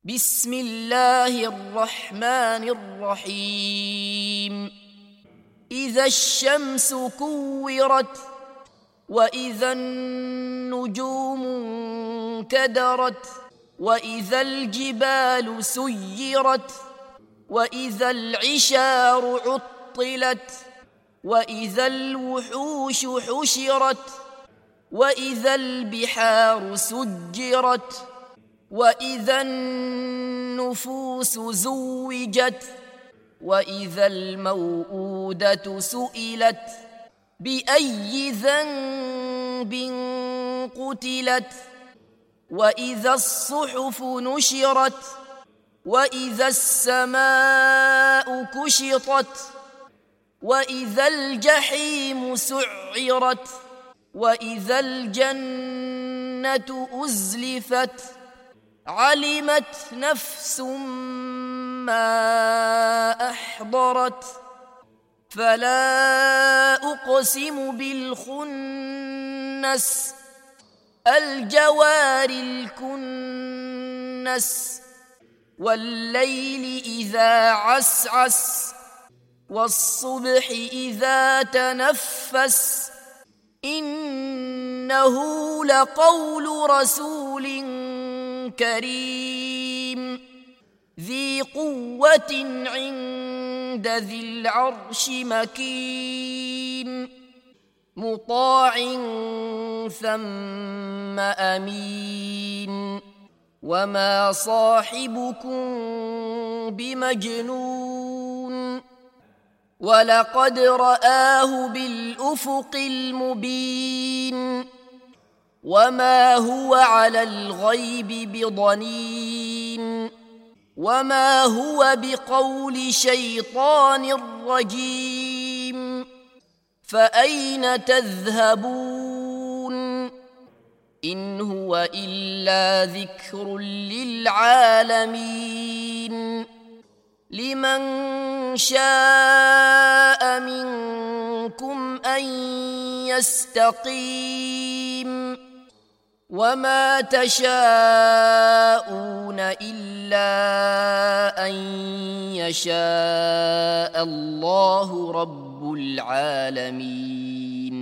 بسم الله الرحمن الرحيم إذا الشمس كورت وإذا النجوم انكدرت وإذا الجبال سيرت وإذا العشار عطلت وإذا الوحوش حشرت وإذا البحار سجرت وإذا النفوس زوجت وإذا الموءودة سئلت بأي ذنب قتلت وإذا الصحف نشرت وإذا السماء كشطت وإذا الجحيم سعرت وإذا الجنة أزلفت علمت نفس ما أحضرت فلا أقسم بالخنس الجوار الكنس والليل إذا عسعس والصبح إذا تنفس إنه لقول رسول كريم ذي قوة عند ذي العرش مكين مطاع ثم أمين وما صاحبكم بمجنون ولقد رآه بالأفق المبين وما هو على الغيب بضنين وما هو بقول شيطان رجيم فأين تذهبون إن هو إلا ذكر للعالمين لمن شاء منكم أن يستقيم وما تشاءون إلا أن يشاء الله رب العالمين.